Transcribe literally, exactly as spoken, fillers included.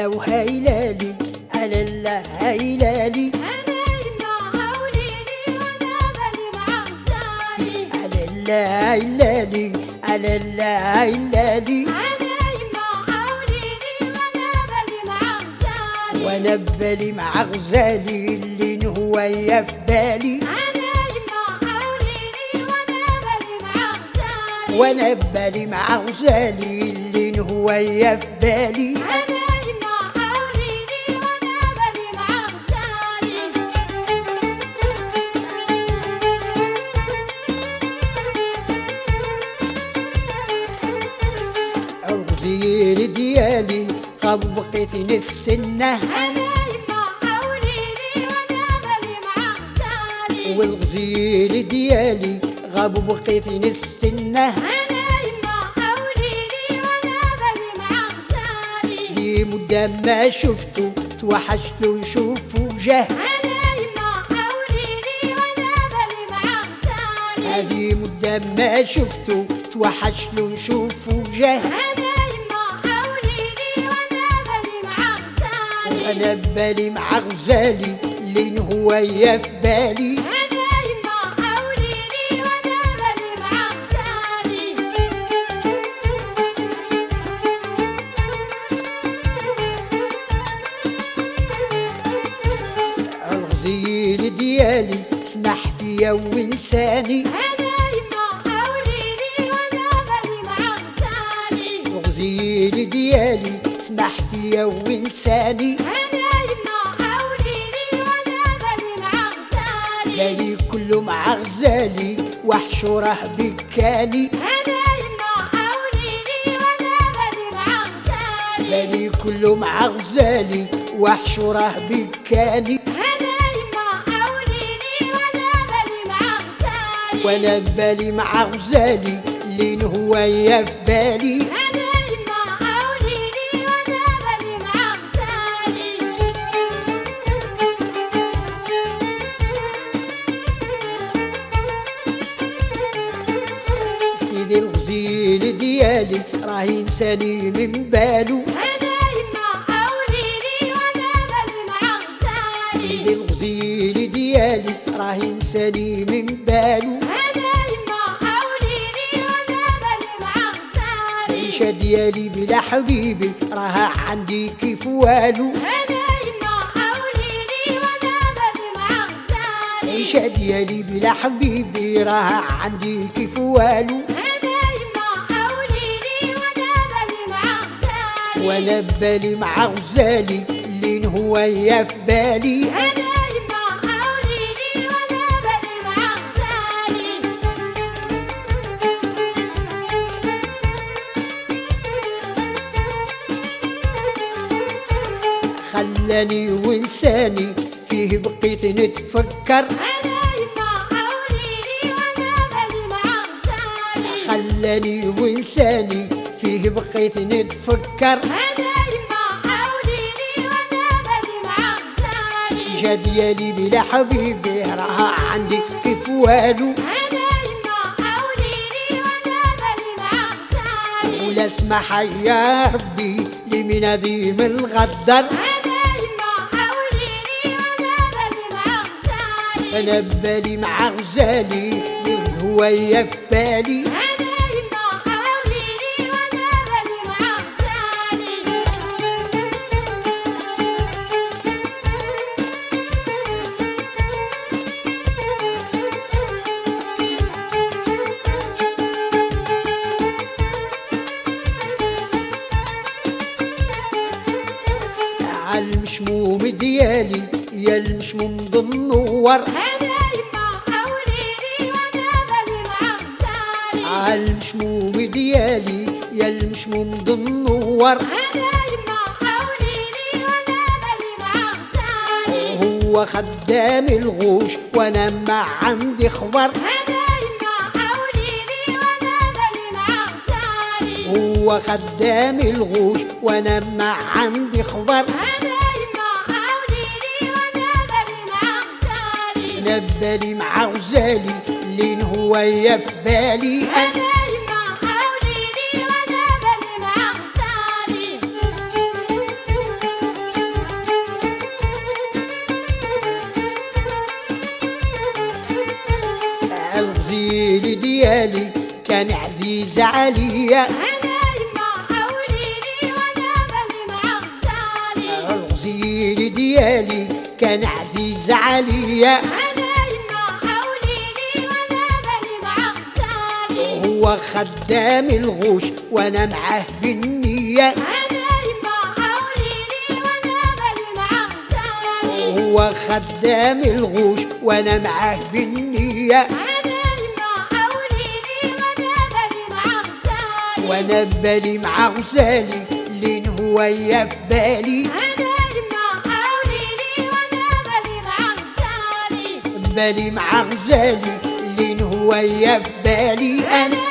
هلا وهيلالي ألالا هيلالي أنا يما وليدي وأنا بالي مع غزالي ألالا هيلالي ألالا هيلالي أنا يما وليدي وأنا بالي مع غزالي وأنا ببالي مع غزالي اللي هو يا في بالي أنا يما وليدي وأنا بالي مع غزالي وأنا ببالي مع غزالي اللي هو يا في بالي أنا يما وليدي وأنا بالي مع غزالي الغزير ديالي غاب بقيت نستناه أنا يما وليدي وأنا بالي مع غزالي والغزير ديالي غاب بقيت نستناه أنا يما وليدي وأنا بالي مع غزالي لي مدة ما شفته توحشتلو نشوف وجاه أنا يما وليدي وأنا بالي مع غزالي هذه مدة ما شفته توحشتلو نشوف وجاه أنا يما وليدي وأنا بالي مع غزالي وانا ببالي مع غزالي لين هو يا في بالي أنا يما وليدي وأنا بالي مع غزالي الغزير ديالي سمح فيا وانساني أنا يما وليدي وأنا بالي مع غزالي الغزير ديالي سمح فيا وانساني أنا يما وليدي وأنا بالي مع غزالي بالي كله مع غزالي وحشوره بكاني أنا يما وليدي وأنا بالي مع غزالي بالي كله مع غزالي وحشوره بكاني أنا يما وليدي وأنا بالي مع غزالي وانا ببالي مع غزالي لين هو يا في بالي أنا يما وليدي وأنا بالي مع غزالي سيدي الغزير ديالي راه ينساني من بالو أنا يما وليدي وأنا بالي مع غزالي سيدي الغزير ديالي راه ينساني من بالو أنا يما وليدي وأنا بالي مع غزالي العيشة ديالي بلا حبيبي راها عندي كيف والو أنا يما وليدي وأنا بالي مع غزالي العيشة ديالي بلا حبيبي راها عندي كيف والو أنا يما وليدي وأنا بالي مع غزالي وانا ببالي مع غزالي لين هو يا في بالي أنا يما وليدي وأنا بالي مع غزالي خلاني وانساني فيه بقيت نتفكر أنا يما وليدي وأنا بالي مع غزالي خلاني وانساني فيه بقيت نتفكر أنا يما وليدي وأنا بالي مع غزالي العيشة ديالي بلا حبيبي راها عندي كيف والو أنا يما وليدي وأنا بالي مع غزالي ولا اسمح يا ربي لمن هذه من الغدر أنا يما وليدي وأنا بالي مع غزالي انا ببالي مع غزالي لين هو يا في بالي أنا يما وليدي وأنا بالي مع غزالي عالمشموم ديالي يا المشموم ضنور أنا يما وليدي وأنا بالي مع غزالي عالمشموم ديالي يا المشموم ضنور أنا يما وليدي وأنا بالي مع غزالي هو خدام الغوش وانا ما عندي خبر أنا يما وليدي وأنا بالي مع غزالي هو خدام الغوش وانا ما عندي خبر أنا يما وليدي وأنا بالي مع غزالي انا ببالي مع غزالي لين هو يا في بالي أنا يما وليدي وأنا بالي مع غزالي عزيز عليا، أنا يما وليدي وأنا بالي مع غزالي. الغزيل ديالي كان عزيز عليا، أنا يما وليدي وأنا بالي مع غزالي. هو خدام الغوش وانا معاه بالنية، أنا يما وليدي وأنا بالي مع غزالي. هو خدام الغوش وانا معاه بالنية، أنا يما وليدي وأنا بالي مع غزالي. وانا ببالي مع غزالي لين هو يا في بالي، أنا يما وليدي وأنا بالي مع غزالي. بالي مع غزالي لين هو يا في بالي. انا